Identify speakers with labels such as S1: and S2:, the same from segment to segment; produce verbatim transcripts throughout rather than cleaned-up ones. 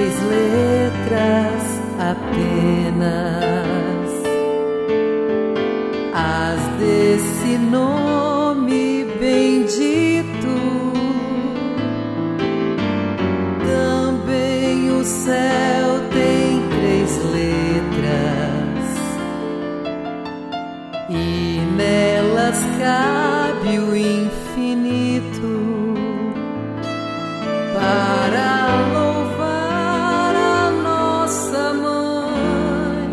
S1: três letras apenas, as desse nome bendito. Também o céu tem três letras e nelas cabe o infinito. Para louvar a nossa mãe,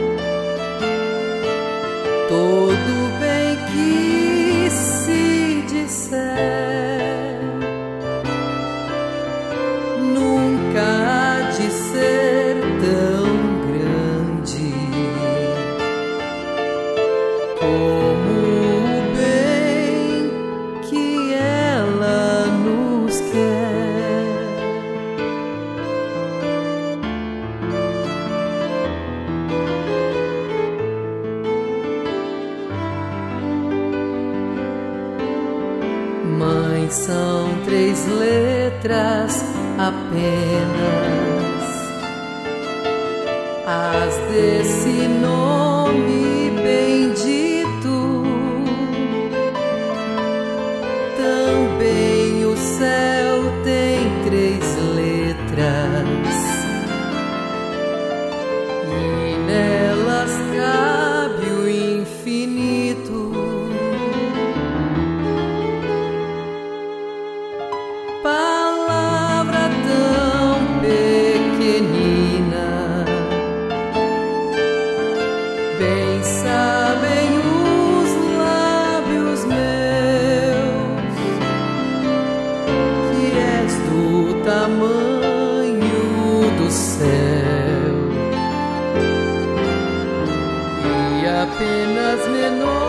S1: todo bem que se disser nunca há de ser tão grande como o bem que ela nos quer. Mãe são três letras apenas, as desse nome bendito. Também o céu tem três letras e nelas cabe o infinito. Palavra tão pequenina, bem sabem os lábios meus que és do tamanho do céu e apenas menor